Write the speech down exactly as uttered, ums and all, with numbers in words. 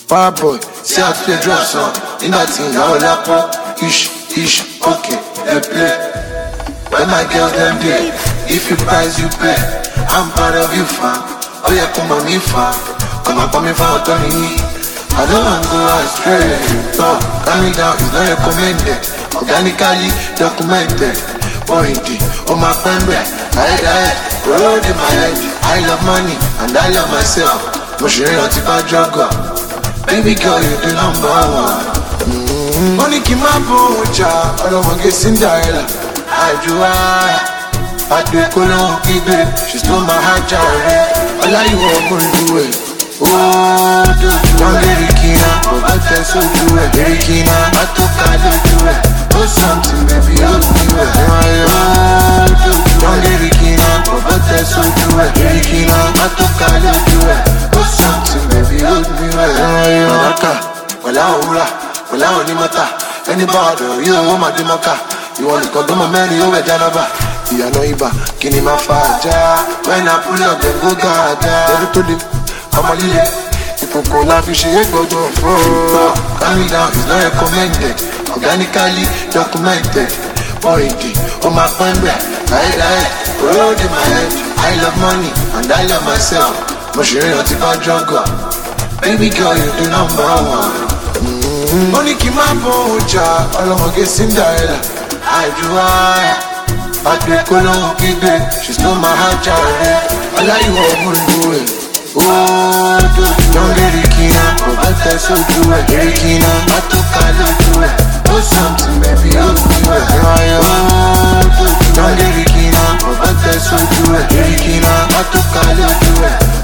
Fireboy, see how to drop some. In that thing, now lap up. Ish, ish, okay, they play. When my girls them day, if you price, you pay. I'm proud of you, fam. Oh yeah, come on me, fam. Come on, come in for autonomy. I don't want to go astray. No, calm me down, it's not recommended. Organically documented. Pointy, oh my friend, I die, road in my head. I love money and I love myself. Moshiri on tipa juggle. Baby girl, you're the number one. Money keep my bocha. I don't want to get Cinderella. I do I. I do it, Colon, she stole my heart, Jarry. All I want to do it. Oh, do you want Erikina? But I so do it. Erikina, I took I do it. Oh, something, baby, hold me well. Oh, do you want Erikina? But I so do it. Erikina, I took I do it. Oh, something, baby, hold me well. Malaka, wala ura, wala onimata. Anybody, you want my demaka. You want to come to my man, you over Janaba. You know Iba, Kini Mafaja. When I pull up, then go gaga. Never told you, I'm a lily. If you call life, you should go to a floor. Calm me down, it's not recommended. Organically documented. Pointy, oh my friend, I like, road in my head. I love money, and I love myself. Moshiri on tipa juggle. Baby girl, you're the number one. Mm-hmm. Money keep my bocha. All I want to get Cinderella. I do I. I do it, Colon, she stole my heart, Jarry. All I want to do it. Oh, do you want Erikina? But I so do it. Erikina, I took I do it. Oh, something, baby, hold me well. Oh, do you want Erikina? But I so do it. Erikina, I took I do it.